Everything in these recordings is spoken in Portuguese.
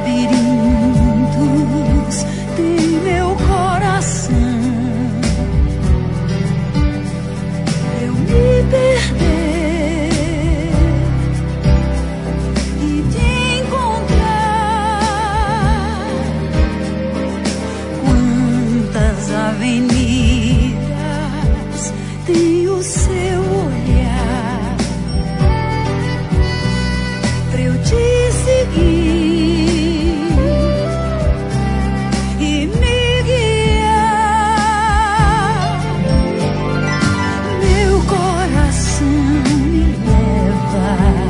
labirintos tem meu coração. Eu me perder e te encontrar. Quantas avenidas tem o seu olhar pra eu te seguir e me guiar. Meu coração me leva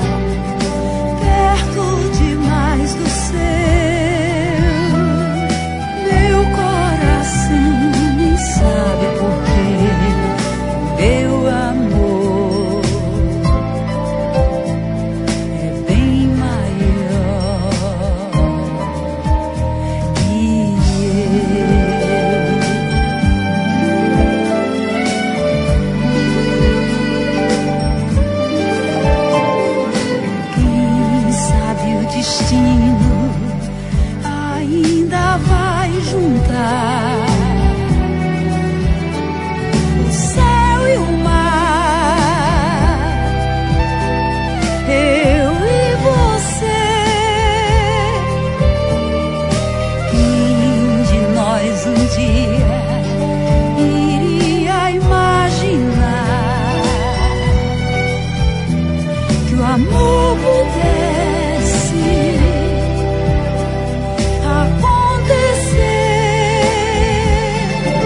perto demais do seu. Meu coração nem sabe por quê. Meu amor é bem maior que quem sabe o destino ainda vai juntar o céu e o mar, eu e você. Quem de nós um dia iria imaginar que o amor pudesse acontecer?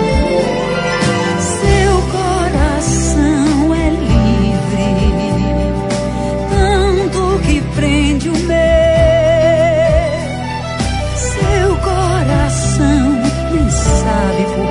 Seu coração é livre, tanto que prende o meu. Seu coração nem sabe por